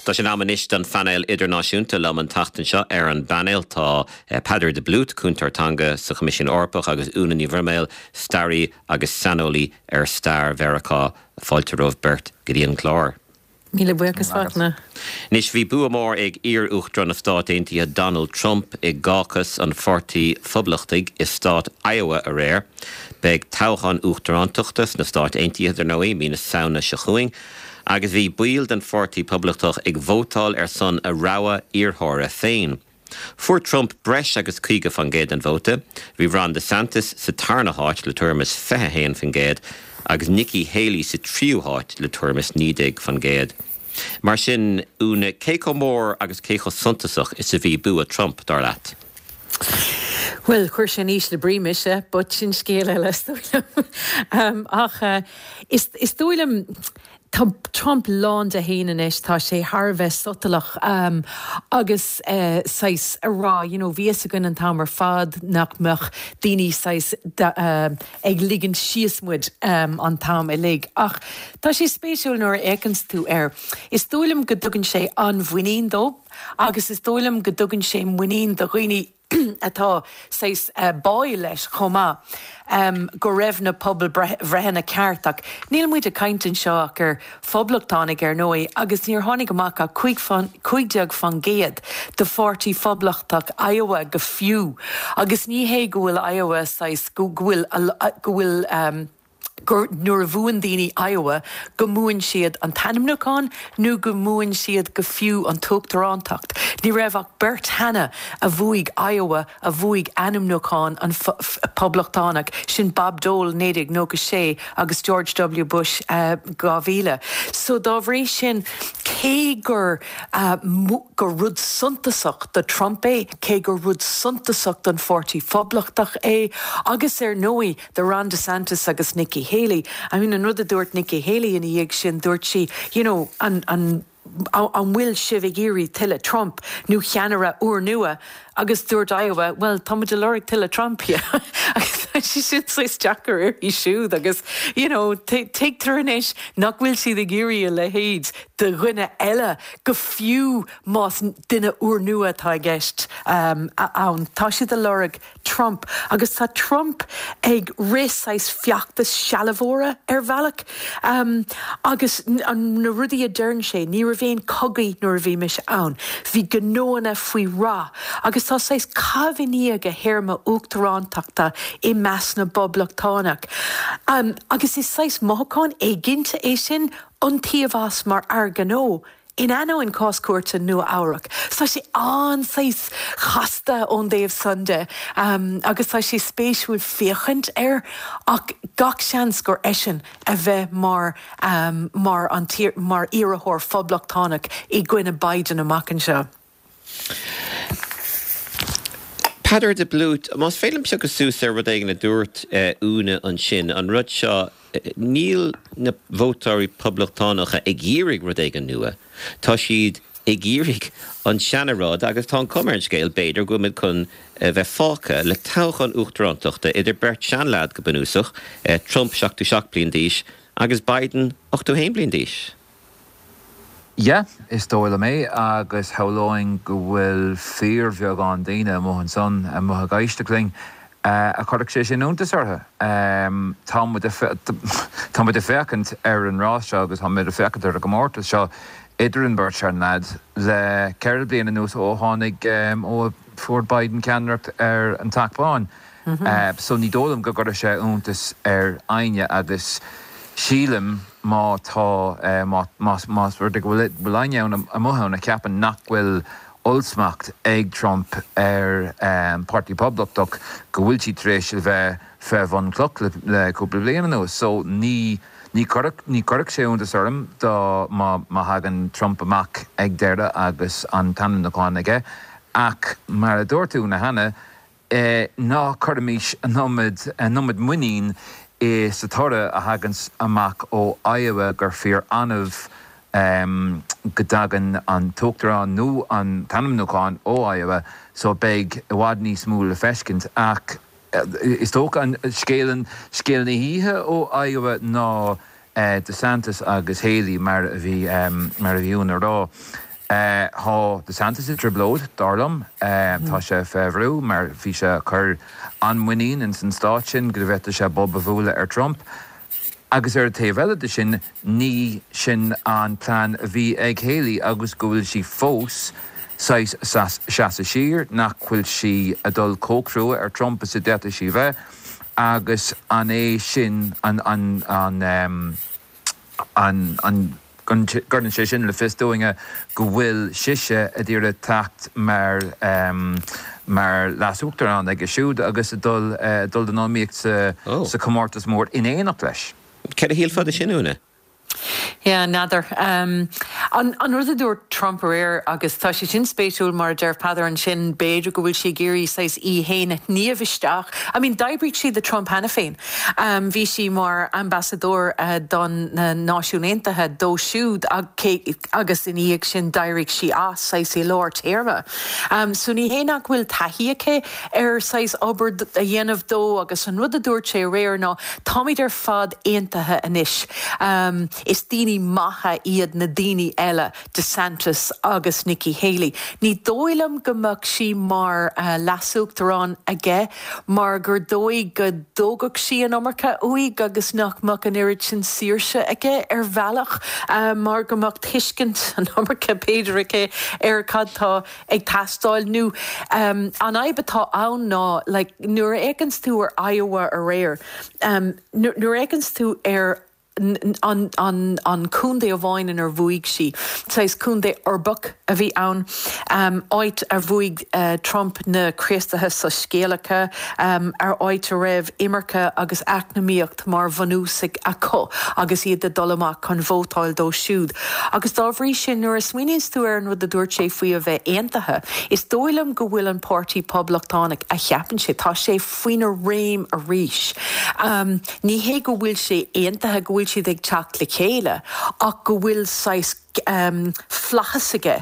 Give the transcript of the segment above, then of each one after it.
Tá sin ammanis den fannéil idirnáisiúnta le an tatan seo ar an banéil tá Peadar de Blút cúntartanga sa Comisiún Orpach agus Una ní Bhurmail, Starry agus Sanolí ar Star Veracá fáilteróh Bert Gideon Clár. Míle buchas fána. Nis bhí buamór ag iar-uachtar na Stát Aontaithe Donald Trump ag gáchas an fortaí phoblachtaigh is Stát Iowa a réir, beag toghchan uachtarántuachtas na Stát Aontaithe ar nó mí na saona se chuing, agus bhí buil den fortaí poblachtach ag vótáil ar son a rogha iarthóra féin. Fuair Trump breis agus cuige fan géad an vóta, bhí Ron DeSantis sa tarnaháit le tuamas 21 fan géad, agus Nikki Haley sa tríúháit le tuamas 90 fan géad. Mar sin úna céco mór agus céco suntasach is a bhí bu a Trump dar leat. Well, chuir sin níos le brímise, but sin scéile le stoilm. Is stoilm tá Trump lán de héanais tá sé Harbheith sotalach agus sais a rá, vías a gunn an tamar fad nach meach daoine sais ag ligan siasmuid an tam lig. Ach, tá sé spéisiúil nuair écans tú Is dóilm go dtugann sé an bhuinín dó, agus is dóilm go dtugann sé muín do roioine atá sais báil leis chomá go raibh na pobl bhreithe ceartach. Níl muid a caintin seo gur phoblachtánig ar nói, agus níor tháinig amach a chuigdeag fan géad de fortaí phoblachtach Iowa go fiú. Agus ní hé go bhfuil Iowa sais go bhfuil nuair a bhuain daoine Iowa go múin siad an tanimnúcháin nó go múin siad go fiú an tógtarántacht. Ní raibh ach Bert Hanna a bhuaig Iowa a bhuaig animnúcháin an poblachtánach sin Bob Dole nédig nó go sé agus George W. Bush gáhíle. So dá bhrééis sin cé gur rud suntasach de Trump cé gur rud suntasach don fortaí phoblachtach agus ar nói de Ron DeSantis agus Nikki Haley. I mean, another dúirt Nikki Haley in a dhéag sin dúirt si, an bhfuil sibh tile Trump nó cheanara uair nua agus dúirt Iowa, well, tá muid lorg tile Trump agus si siad sais Jackar í siúd agus, take turnéis nach bhfuil si de géirí le héid de rinne eile go fiú más duine uair nua tá gceist ann. Tá si de lorg Trump agus tá Trump ag réáis fiachtas sealamhóra ar bhealach agus an na rudaí a dearn sé ní ra bhéon cogaí nuair a bhí me se ann. Bhí gnóna faoi rá agus tá sais cabhaní go héirma uachtarántaachta i meas na boblachtánaach. Agus is sais mácháin ginta é sin an tíomhás mar arganó in in coscuirta nua áireach. Tá sé an sais chasta ón déobh Sunday agus tá sé spéisiúil féchant ach gach seans gur éisin a bheith mar iarithóir phoblachtánach i gcuine Biden amachchan seo. Peadar de Blút, más félim seo go sús ar rud éige na dúirt úna an sin, an rud seo níl na vótáirí poblachtánach ag gírig rud éige nua. Tá siad ag gírig an seanarád agus tá cumarn scéil beidir go mid chun bheith fáca le toghchan uachtarántaachta idir Bert Seanlaad go bunúsach, Trump 7 bliain d'aois agus Biden 8 bliain d'aois. Ja, is dóile mé agus heoláin go bhfuil fear bheag an daine móhan son a mo gaiisteling a chuireach sé sin úntas ortha. Tá mu de fecant ar an rás seo agus tá mu de fecant ar a gomórtas seo idir an Bert Seanlaad le ceir bliana nús ó tháinig ó fuair Biden ceannacht ar an tacbáin. So ní dólam go gura sé úntas ar aine agus sílim má tá más ruirde bhfuil aineann a muthann a ceapan nach bhfuil olsmacht ag Trump ar Party Poblachtach go bhfuil si tréis bheith bhan cloch le cúpla bliana nó. So ní corrach sé úntas orm dá má hagan Trump amach ag deire agus an tanam na chánaige ach mar a dúirtú na hana ná chuirmís an nómad muín is sa tora a hagans amach ó Iowa gur fear anmh godagan an tógtarán nó an tanamnúcháin ó Iowa so beag bhád níos mú le feiscint ach is tóg an scéalan na híthe ó Iowa ná DeSantis agus Haley mar a bhí úna rá. Há de Santas driblód darlam tá sé fehrú mar bhí sé chur anmuín in san stáit sin go bhheita sé bob a bhúla Trump. Agus taobhheile de sin ní sin an plán a bhí ag chéalaí agus go bhfuil si fós seasa sír nach bhfuil si a dul cócrú Trump sa deata si bheith agus an é sin Gurnan sé sin le fistóinge go bhfuil siise a dtíre tacht mar lasúachtarán ag siúd agus dul den nóíocht sa comórtas mór in éanaach leis. Ceir a híal fad a sinúna? Yeah, nádar. An rud a dúir Trump ar agus tá sé sin spéisiúil mar deir padar an sin béidir go bhfuil sé géirí sais í héine níomhisteach. I mean, daibríigh si de Trump hena féin. Bhí si mar ambassador don na náisiúntaithe dó siúd agus in íag sin daibríigh si as sais é lár téirme. So ní héanaach bhfuil taithíocha ar sais obair a dhéanamh dó agus an rud a dúirt sé réir ná táidir fad aontaithe inis. Is daoine maithe iad na daoine eile DeSantis agus Nikki Haley. Ní dóilm gomach si mar lasúachtarán aige, mar gur dóigh go dógach si an omarcha uig agus nach mach an irid sin síirse aige bhealach, mar gomach tuiscint an omarcha Péidir aige cadtá ag tastáil nu. An aibatá ann ná, nuair éigans tú ar Iowa a réir, nuair éigans tú ar an cúndé a bhain ar bhuaig si. Sais cúndé arbach a bhí ann, áit ar bhuaig Trump na chréistathe sa scéalacha, ar áit a raibh imarcha agus eacnamíocht mar bhanúsig a có, agus iad de dolamach chun bhótáil dó siúd. Agus dá bhrí sin nuair a smaoineann tú ar an rud a dúirt sé faoi a bheith aontaithe, is dóilm go bhfuil an pártaí poblachtánaigh a cheapan sé, tá sé faoin a réim a ríis. Ní hé go bhfuil sé aontaithe go bhfuil si ag teach le chéile, ach go bhfuil sais flachasige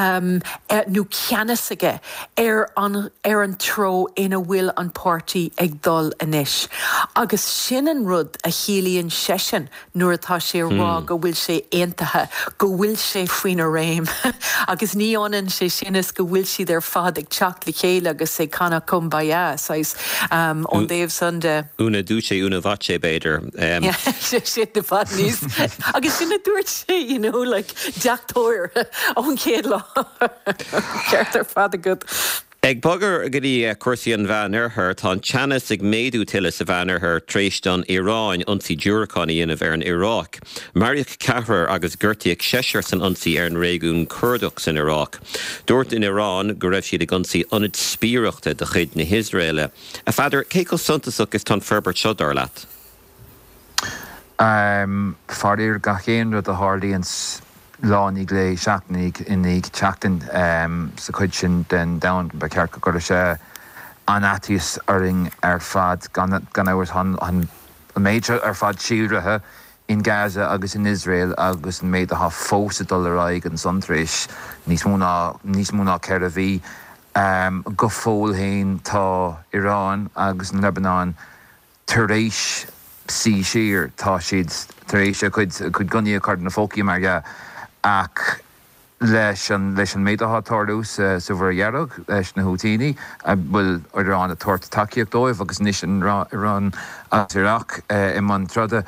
nó ceanasige ar an tro ina bhfuil an pártaí ag dul inis. Agus sin an rud a chéalaíonn sesin nuair atá sé rá go bhfuil sé aontaithe, go bhfuil sé faoin a réim. Agus ní anan sé sinas go bhfuil siad ar fad ag teach le chéile agus sé canna cum baia sais ón déobh san de. Una dúise, una bhaite beidir. sé de fad níos. Agus sinna dúirt sé, Jack Toyer on céad lá. Ceart ar fad a good. Ag bogar go dtí cuasaí an bheanarthar tá teannas ag méadú tuileas a bheanarthar tréis don Iráin ionsaí dúracáin dhéanamh ar an Iraq. Mariach Cahrar agus gurtaí ag séisiir san ionsaí ar an réigiún Cúrdach san Iraq. Dúirt in Irán go raibh siad ag ionsaí ionad spíochta de chuid na Hisraile. A fadar, cé go suntasach is tá ferbert seo dar leat? Farir ga chéan rud a hálíonn lánig lé seachnaigh inig teachtain sa chuid sin den dain ba ceart go sé anátíos aring ar fad gan áhairt an méid ar fad síúrathe in Gaza agus in Israel agus an méid a fósa dul aráig an sontrééis níos múna ceir a bhí go fóil héin tá Irán agus an Lebanon taréis sí sír tá siad taréis a chud guní a card na fócií mar ach leis an méid athtarú sa bhar leis na Houthíní bhfuil Irán a tuairt takeíocht dóibh agus níos an Irán as Iraq I man trada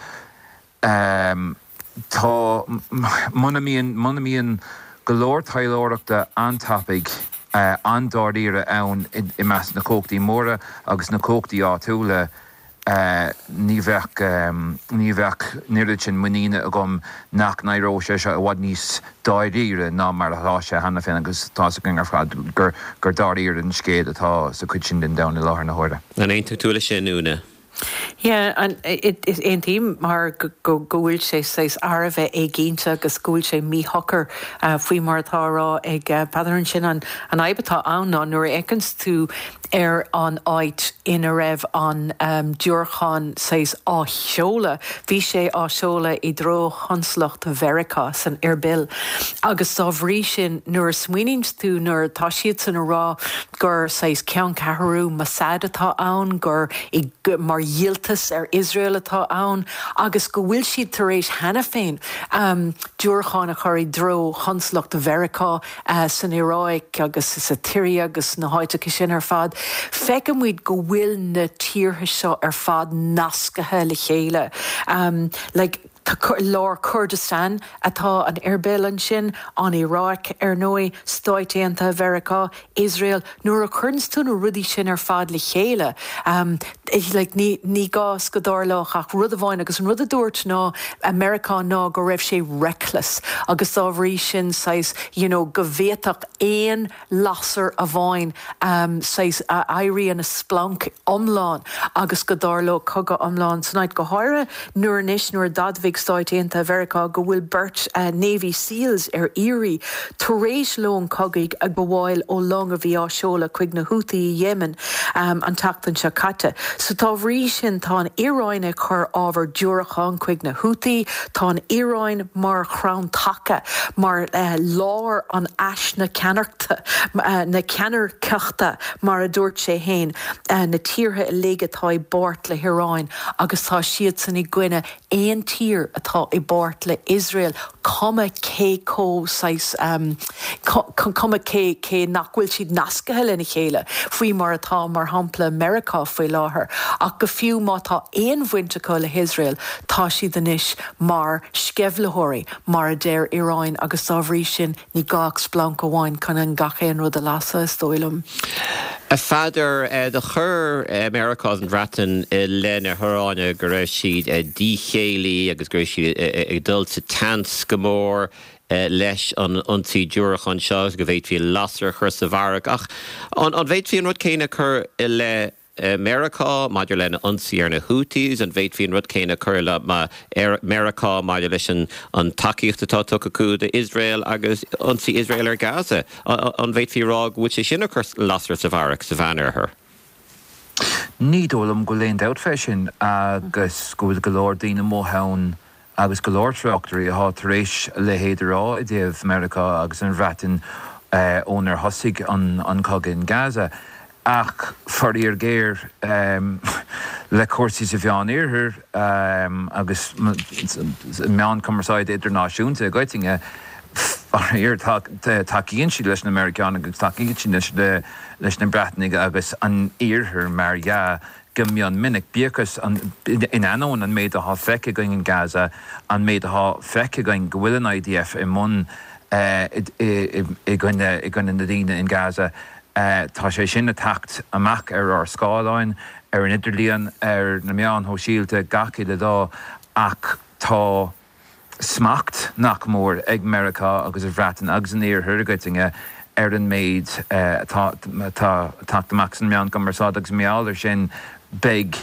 tá munamíon go leor tailóireachta antapaigh andáiríre ann I meas na cóchtaí móra agus na cóchtaí áitiúla ní bheith nirid sin muíine a gom nach nairó sé a bhhad níos dáiríre ná mar athá sé hena féin agus tá gan ar fad gur dáiríre an scéad atá sa chuid sin den dana I láthair na háire. An aonú túla sé núna. Yeah, and it is ein team mar go bhfuil sé seis arbheith ag géinte agus gúil sé míthachar faoi martá rá ag padarann sin an aibatá anná nuair écans tú ar an áit ina raibh an dúrcháin seis á seola. Bhí sé á seola I dro hanslacht Verica san Irbil. Agus tá bhrí sin nuair smuoinint tú nuair tá siad san rá gur seis ceann cathrú Mossad atá ann gur mar dhialtas Israel atá ann, agus go bhfuil siad tar éis hena féin dúrchána choirí dro hanslacht a Vericá san Iráig agus sa Tíri agus na háiteach sin ar fad. Feicim muid go bhfuil na tíortha seo ar fad nascathe le chéile. Lár Kurdistan atá an Irbélan sin an Iraq nói stáitianta Vericá Israel nuair a churnstún a rudí sin ar fad le chéile. Ní gás go dárlach ach rud a bhain agus an rud a dúirt ná Americá ná go raibh sé reckless agus ábhrí sin sais go bhéach éon lasar a bhain sais éirí an a splanc omláin agus go dárlach coga omláin snáid go háire nuair níos nuair dadmhíh stáitianta Vericá go bhfuil beirt Navy Seals ar Erie tar éis lón cogaigh a go bhháil ó long a bhí á seola chuig na Houthi Yemen an tatan se caite. So tá bhrí sin tá an Iráine chur ábhar dúrachán chuig na Houthi, tá an Iráin mar chrán taca, mar lár an eis na ceannarta, na ceannar ceachta mar a dúirt sé héin na tíortha i léigetá i báirt le Iráin agus tá siad san i gcuine éon tír atá i báirt le Israel cuma cé cuma cé nachhfuil siad nascathe lena chéile faoi mar atá mar hampla Americá faoi láthair ach go fiú má tá éon bhainteá le Israel tá siad inis mar scebhlathirí mar a déir Iráin agus ábhrí sin ní gach blanc amháin chun an gachéan rud a lasa stóilm. A fadar de chur Americá an ratan lena thuráine go raibh siad díchéalaí agus go raibh siad ag dul sa tans go mór leis an ionsaí dúrachán seo go bhfuil fi lasar chur sa bharach ach an bhfuil fi an rud céine chur le Americá maidir lena ionsaí ar na Houthis an bhfuil fi an rud céine chur le Americá maidir leis an takeíocht atá tucha acu de Israel agus ionsaí Israel ar Gaza an bhfuil fi rág bhfuil sé sinna chur lasar sa bharach sa bhanar her. Ní dólam go léon dát fé sin agus go bhfuil go leor daoine móthán agus go leor treachtarí a tar éis le héidir rá i dtaobh Americá agus an bhreatain ónar thosaigh an cogadh Gaza. Ach faríar géir le cuasaí sa bheán iarthar agus meán cumarsáid idirnáisiúnta gaiitinge faríar takeíonn siad leis na Americán agus takeíonn siad leis na Breatanig agus an iarthar mar go mbeadh minic bíochas in anón an méid ath feice going in Gaza an méid ath feice going go bhfuil an IDF i mún i gcoinne na daoine in Gaza. Tá sé sin a tacht amach ar scáileáin ar an idirlíon ar na meán ó síolte gaci le dá ach tá smacht nach mór ag Americá agus a bhreatain agus an éar thurgaitinge ar an méid tacht amach san meán gomarsá agus meálar sin big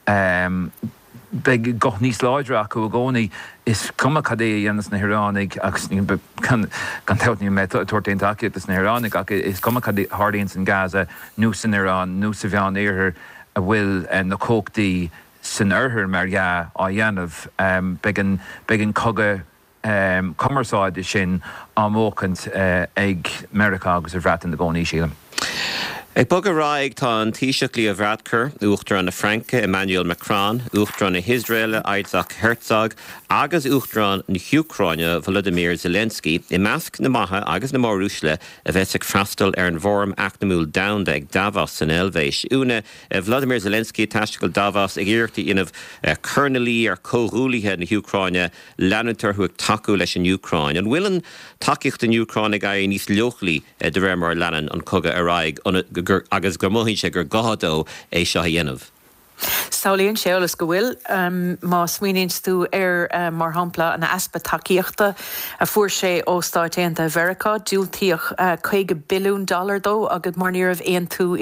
goch níos láidre acu a gcónaí is cuma cadé dhéanas na Hiránig agus gan teutní me tuairtaon takeíochtas na Hiránig ach is cuma cadé Hardaíonn san Gaza nó san Irán nó sa bheán éarthar a bhfuil na cóchtaí san uirthar mar á dhéanamh began cogadh cumarsáide sin amócant ag Americá agus a bhreatain na gcónaí sílam. Ag bog a ráig tá an Taoiseach Leo Varadkar, uachtar an na Franca Emmanuel Macron, uachtar an na Israel Isaac Herzog, agus uachtar an na Ucraine Volodymyr Zelensky, I measc na maithe agus na Márúsle a bheits ag freastal ar an bhform achnamúil domhanda ag Davos san Elvéis. Úna Volodymyr Zelensky taisteal Davos ag iarrachtaí inmh curnalí ar cóghúlaithe na Ucraine leanútar chuig takeú leis an Ucraine. An bhfuilean takeíocht an Ucraine ag níos leochlaí de réir mar leanan an cogadh a ráig agus gur maithíonn sé gur gádó é seo dhéanamh. Saolaíonn séolalas go bhfuil má smaoinonn tú ar mar hampla na aspa takeíochta a fuair sé ó stáitianta Vericá dúiltíoch $2 billiún dó agus mar níorbh éon tú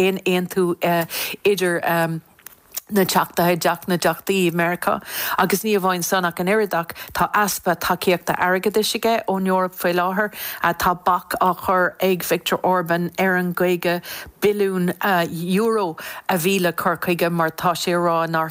idir na teachtathe deach na deachtaí America agus ní bhhain sanach an iridach tá aspa takeíochta airgad isige ón Eorp faoi láthair tá bach a chur ag Viktor Orbán ar an gaige billiún euro a bhíle chuige mar tá sé rá nar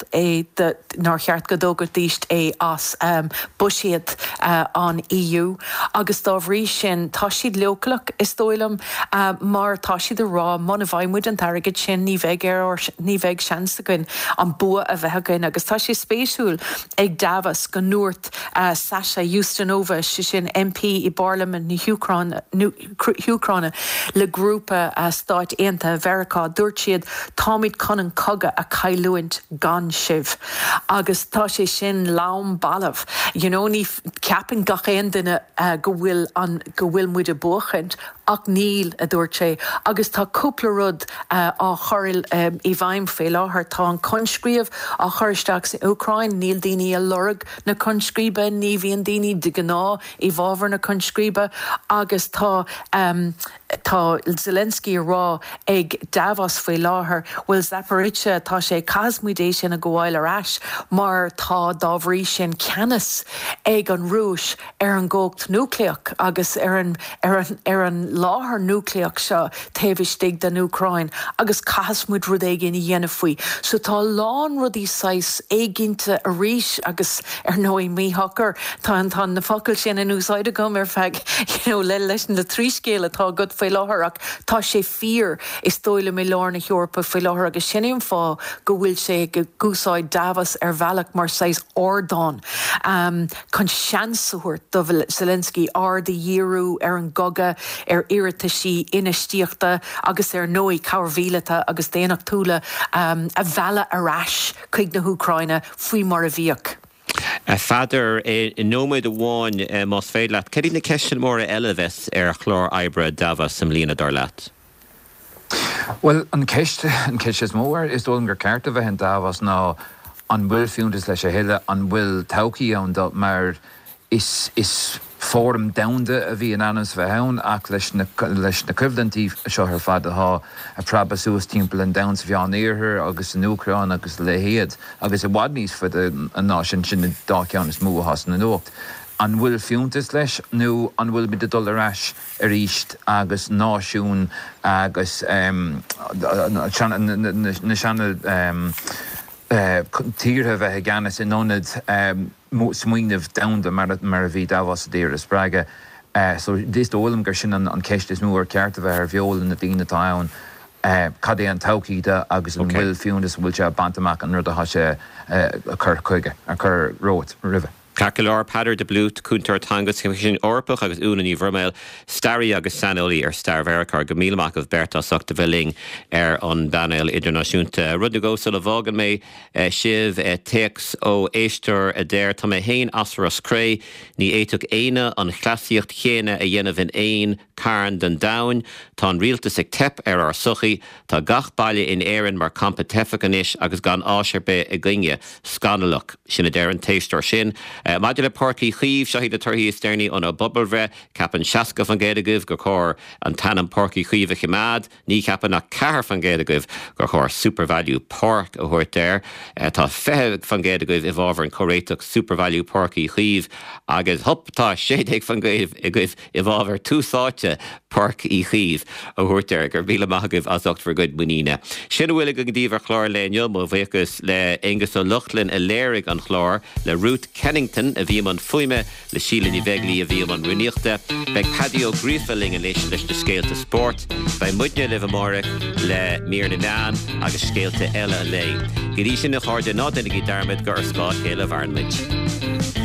cheart go dógur díist as buisiad an EU agus dá bhrí sin tá siad leoclach is dóilm mar tá siad a rá mna bhaimmuid an targad sin ní bheith seansagan an bua a bheithagan agus tá sé spéisiúil ag Davos go nuairt Sasha Ustinova sin MP I Parliament ní Huachrána le grúpa Stáit Aontaithe Verá dúirt siad táid conan coga a caiiliúint gan sibh agus tá sé sin lám bailmh ní ceapan gach aon duine go bhfuil muid a buchant ach níl a dúirt sé agus tá cúpla rud á choiril I bhaim fé láthair tá an conscríomh á choristeach sa Ucrain níl daoine a lorg na conscríbe ní bhíon daoine de gná I bhábhar na conscríbe agus tá Zelensky rá ag Davos fé láthair bhfuil Zaporizhzhia tá sé casmuidéis sin a gohhail arás mar tá dábhrí sin ceannas ag an Rúis an ggócht núcleach agus ar an láthair núcleach seo taobhiste den Ucrain agus casmuid rud é gin dhéanamh faoi. So tá lán rudí sais éiginnta a ríis agus ar nóí míthachar tá na focail sin in úsáide gom ar feig le leis na tríscéile tá go fé láthaach tá sé fír is dóile mé lána Eorpa fé láthair agus sinnéon fá go bhfuil sé go gúsáid Davos ar bhealach mar 6 ordáin. Chun seansúirt do Zelensky ard dhéirú ar an goga ar iirita sí inistíochta agus ar nóí cabhrílata agus déanaach túla a bheala arás chuig na Ucraine faoi mar a bhíoch. Fadar in nóid amháin más féad leat, céirí na ceisian mór a eilehes ar chlár oibre Davos sam líana dar leat? Well, an ceist is mór is dólam gur ceart a bheith an Davos ná an bhfuil fiúntas leis a héile an bhfuil taucií ann mar is fórm damda a bhí an anas bheithann ach leis na cuimhlantí seo ar fad ath a prabasúas timpeall an dams bheán éarthir agus an Ucrain agus le héad agus a bhhad níos fud an náisisin sin dáceann is mú has na nócht. An bhfuil fiúntas leis nó an bhfuil bid dul arás ar ríist agus náisiún agus na seanna tíortha bheith ganas in nónad smuoinmh damda mar a bhí Davos a déir a sppraige. So dís dólam gur sin an ceist is mór ceart a bheith ar bheola na daoine táin cad é an tauciíde agus an bhfuil fiúntas bhfuil se bantamach an rud a sé a chur chuige a chur rót ribh. Cacalar Padar de Blút cúntar tangus sin orpach agus únaí bhrumail starí agus sanolí ar Star Verachar go míleach of Berta Socht de Villing ar an banil idirnáisiúnta. Rud go sul a bhágan mé sibh teex ó éistir a déir tá mé héin asras cré ní éiteach éine an chlasíocht chéine a dhéanamh in éin cairn den dain tá an rialtas ag tep ar suchaí tá gach baile in éireann mar campa tefacanis agus gan áisiir be a glinge scanalach sin a déir an téistir sin. Maidir le Páircí Chaomh seo de turthaí Isteirní an a Bubbalre capan seaca fan géadagah go chóir an tanam Páircí Chaomh a chimád ní capan na ceathar fan géadagah go chóir Super Value Park a thuirt déir. Tá feitheadh fan géadagah I bhábhar an choréiteach Super Value Páircí Chaomh agus thuptá séadaigh fan géadagah I bhábhar túsáite Páircí Chaomh a thuirt déir gur bhíle maithagah as ocht for good muíine. Sin bhfuil go dtíobh chlár léinne mo bhíochas le Angus ó Luchlin a léirigh an chlár le Ruth Kennington a bhí man fuime le sílan I bheaglaí a bhí man runíochta beag Paddy O'Griefeling a leis de scéalta sport bei muidne le bhamórach le Mírna Meán agus scéalta eile a lei. Gurí sin na cháirde nádanig I darmid gur scáil chéile bharnmid.